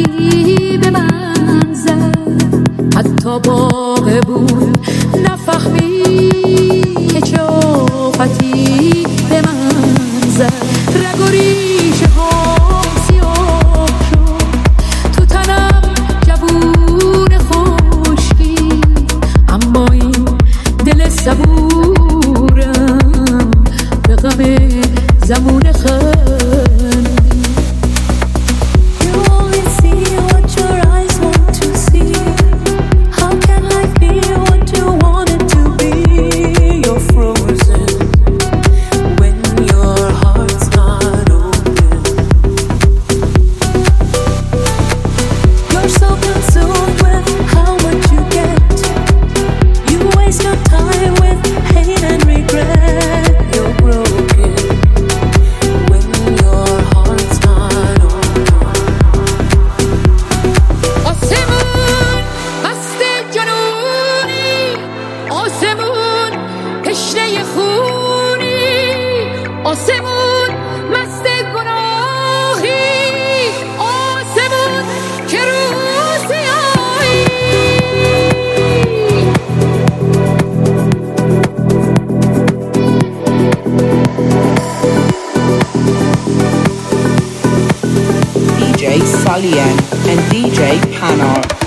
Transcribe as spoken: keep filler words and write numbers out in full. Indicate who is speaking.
Speaker 1: نفهمی به من زد، حتی باغ بود نفهمی که چه آفتی به من زد. رگ و ریشه ها سیاه شد تو تنم جوون خشکی، اما این دل صبورم به غم زمون خندی.
Speaker 2: آسمون مست گناهی، آسمون که روز سیاهی.
Speaker 3: D J Salien and D J Panar.